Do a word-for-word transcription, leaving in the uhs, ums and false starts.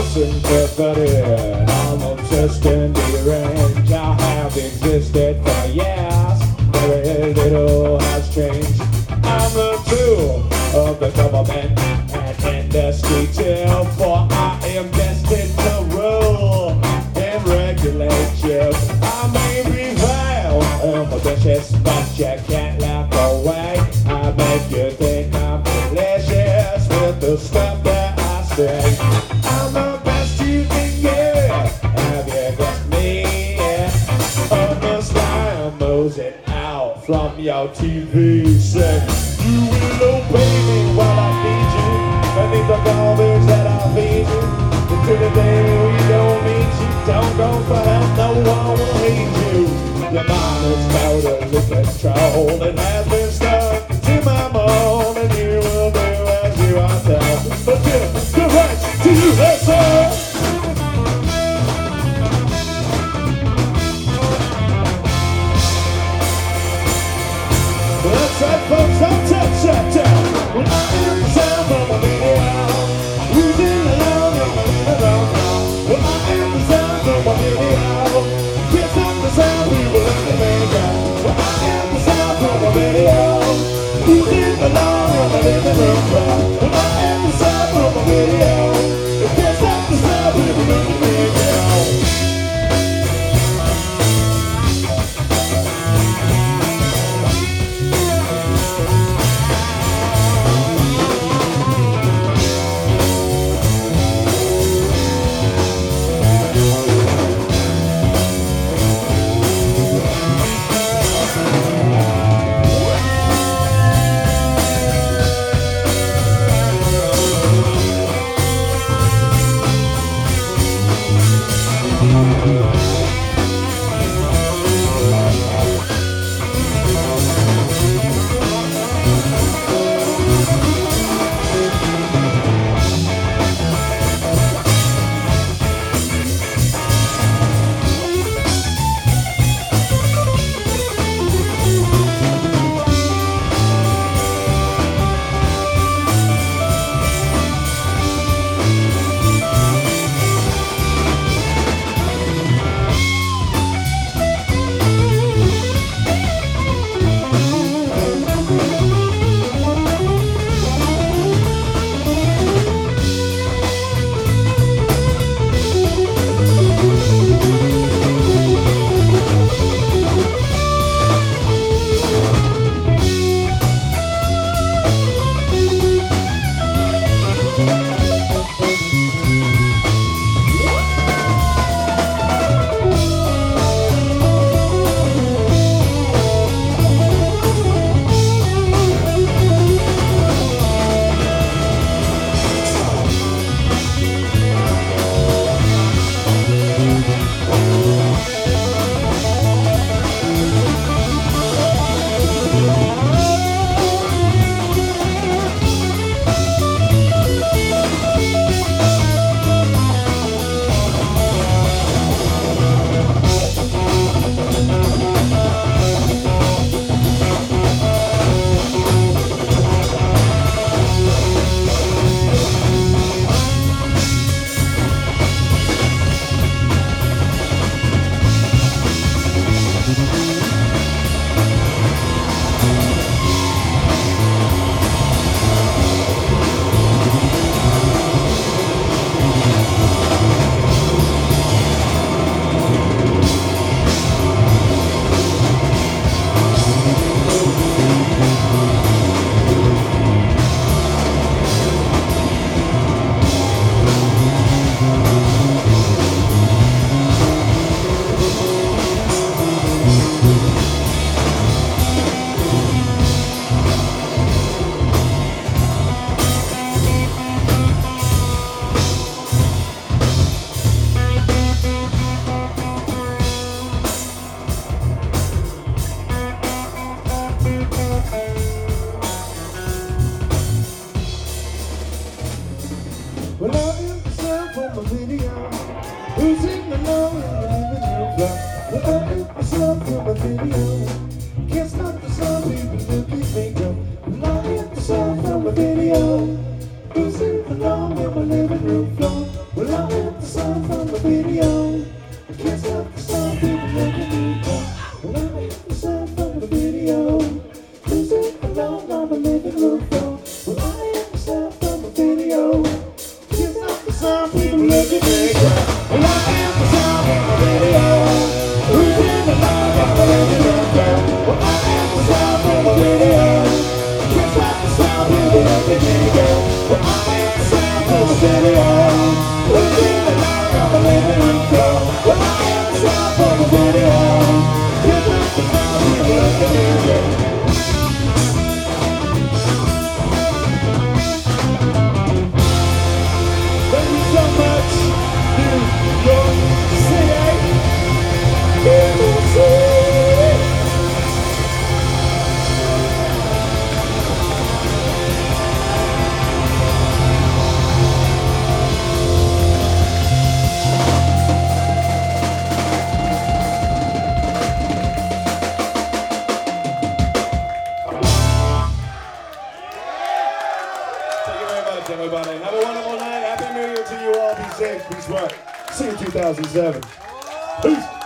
listen carefully. I'm obsessed and deranged. I have existed for years. Very little has changed. I'm a tool of the government and industry too, for I am destined to rule and regulate you. I may be vile and malicious, but you can't laugh away. I make you think I'm delicious with the stuff that I say. I'm the best you can get. Have you got me? Yeah. I'm the slime oozing out from your T V set. You will obey me while I need you. Beneath the garbage that I feed you. Until the day we don't meet you. Don't go for help, no one will heed you. Your mind is totally controlled. It has been stuck to my mold, and you will do as you are told. But give the right to you, that's all. That's right, folks, I'm tap, tap, tap. When I hear the sound from a video, who's in the love of my little girl? When I hear the sound from a video, can't stop the sound, we will let the man go. When I hear the sound from a video, who's in the love of my living room floor? When I hear the sound from a video, can't stop the sound, we will let the man go. video. Who's in the long in my living room floor? Well, I'm video. Can't stop the sound, people making me go. When I hear the sound from the video, music alone on the living room floor. When I hear the sound from the video, can't stop the sound, people making me go. When I hear the sound from the video, who's in the love on the living room floor? When I hear the sound from the video, can't stop the sound, people making me go. When I hear the sound from the video, who's in the love on the living room floor? When I hear the sound from the video, can't stop the sound, people making me go. Thank you so much, New York City. In the city. Thank you very much, everybody. Have a wonderful night. Happy New Year to you all. Be safe. Be smart. See you in two thousand seven. Peace.